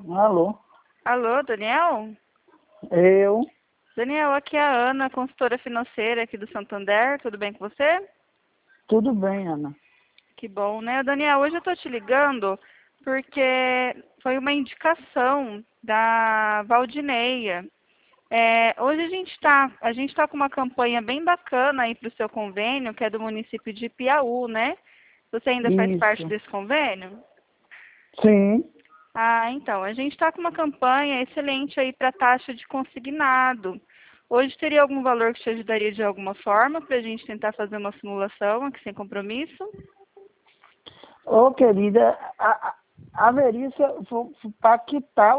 Alô? Alô, Daniel? Eu? Daniel, aqui é a Ana, consultora financeira aqui do Santander. Tudo bem com você? Tudo bem, Ana. Que bom, né? Daniel, hoje eu tô te ligando porque foi uma indicação da Valdineia. Hoje a gente tá com uma campanha bem bacana aí para o seu convênio, que é do município de Piauí, né? Você ainda faz parte Isso. desse convênio? Sim. Ah, então, a gente está com uma campanha excelente aí para taxa de consignado. Hoje teria algum valor que te ajudaria de alguma forma para a gente tentar fazer uma simulação aqui sem compromisso? Ô, querida, haveria para quitar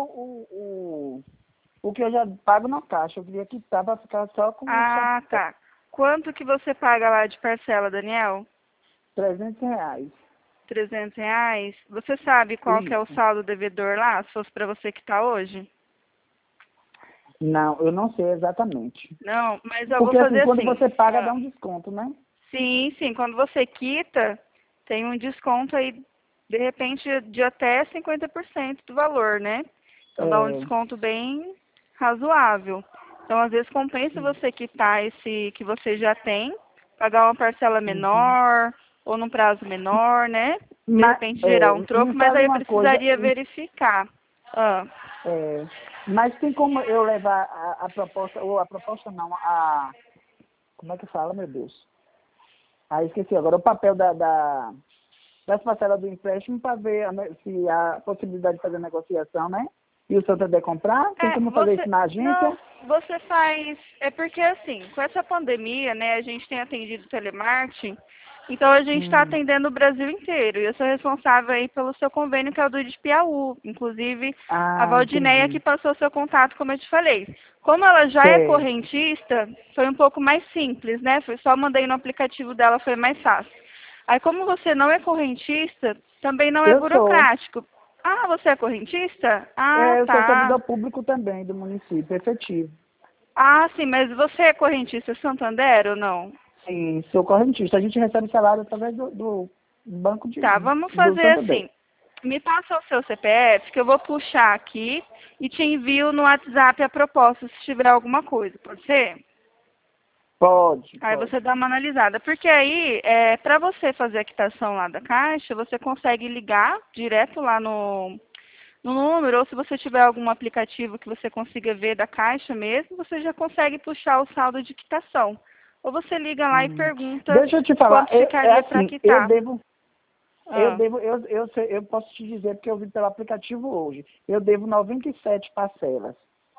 o que eu já pago na caixa. Eu queria quitar para ficar só com Ah, tá. Quanto que você paga lá de parcela, Daniel? R$ 300. R$ 300? Você sabe qual que é o Isso. saldo devedor lá, se fosse para você quitar hoje? Não, eu não sei exatamente. Não, mas eu vou Porque assim, fazer quando assim. você paga, dá Ah, um desconto, né? sim, sim. Quando você quita, tem um desconto aí, de repente, de até 50% do valor, né? Então dá um É, desconto bem razoável. Então, às vezes, compensa você quitar esse que você já tem, pagar uma parcela uhum. menor ou num prazo menor, né? De Mas, repente gerar um troco, me mas fala aí eu uma coisa, precisaria verificar. Ah, é, mas tem como eu levar a proposta, ou a proposta não, como é que fala, meu Deus? Ah, esqueci agora, o papel das parcelas do empréstimo para ver se há possibilidade de fazer negociação, né? E o Santander comprar, tem como fazer você. isso na agência? Não, você faz. É porque assim, com essa pandemia, né, a gente tem atendido telemarketing, então a gente está Hum. atendendo o Brasil inteiro. E eu sou responsável aí pelo seu convênio, que é o do de Piauí. Inclusive, a Ah, Valdineia que entendi. passou o seu contato, como eu te falei. Como ela já é Certo. correntista, foi um pouco mais simples, né? Foi só mandei no aplicativo dela, foi mais fácil. Aí, como você não é correntista, também não é Eu sou. burocrático. Ah, você é correntista? Ah, Eu sou tá. servidor público também do município, efetivo. Ah, sim, mas você é correntista Santander ou não? Sim, sou correntista. A gente recebe salário através do banco Tá, vamos do fazer Santander. assim. Me passa o seu CPF, que eu vou puxar aqui e te envio no WhatsApp a proposta, se tiver alguma coisa, pode ser? Pode, Aí pode. você dá uma analisada. Porque aí, para você fazer a quitação lá da Caixa, você consegue ligar direto lá no número, ou se você tiver algum aplicativo que você consiga ver da Caixa mesmo, você já consegue puxar o saldo de quitação. Ou você liga lá e Hum. pergunta Deixa eu te falar, quanto é ficaria para assim, eu quitar. devo, Ah, eu posso te dizer porque eu vi pelo aplicativo hoje. Eu devo 97 parcelas.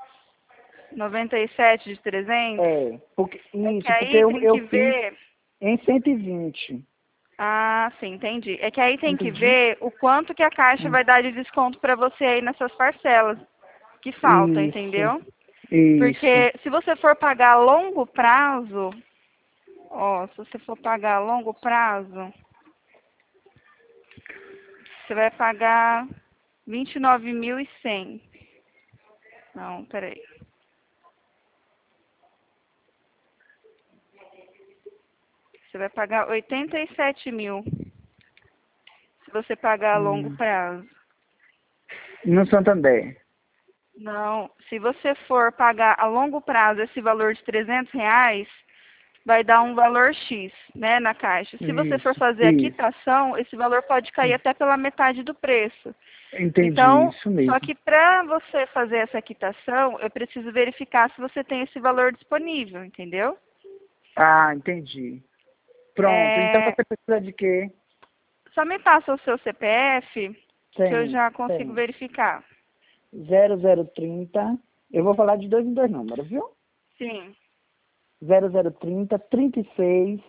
97 de 300? É que Porque aí tem eu que fiz ver. em 120. Ah, sim, entendi. É que aí tem que Entendi? ver o quanto que a Caixa Hum. vai dar de desconto para você aí nessas parcelas que faltam, Isso, entendeu? isso. Porque se você for pagar a longo prazo, ó, se você for pagar a longo prazo, você vai pagar 29.100. Não, peraí. Você vai pagar 87 mil se você pagar a longo Hum. prazo. No Santander. Não, se você for pagar a longo prazo esse valor de R$ 300, vai dar um valor X, né, na Caixa. Se você for Isso, fazer a isso. quitação, esse valor pode cair até pela metade do preço. Entendi, Então, isso só mesmo. que para você fazer essa quitação, eu preciso verificar se você tem esse valor disponível, entendeu? Ah, entendi. Pronto, então É, você precisa de quê? só me passa o seu CPF, que eu Tem, já consigo tem. verificar. 0030. Eu vou falar de dois em dois números, viu? Sim. 0030 36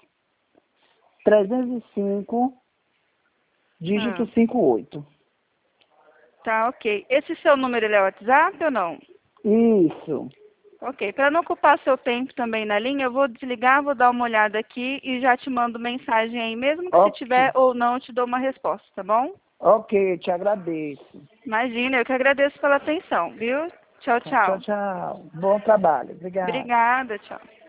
305 dígito Ah, 58. tá, ok. Esse seu número ele é WhatsApp ou não? Isso. Ok, para não ocupar seu tempo também na linha, eu vou desligar, vou dar uma olhada aqui e já te mando mensagem aí, mesmo que se Ok. tiver ou não, eu te dou uma resposta, tá bom? Ok, te agradeço. Imagina, eu que agradeço pela atenção, viu? Tchau, Tchau, tchau. tchau. Bom trabalho. Obrigado. Obrigada, tchau.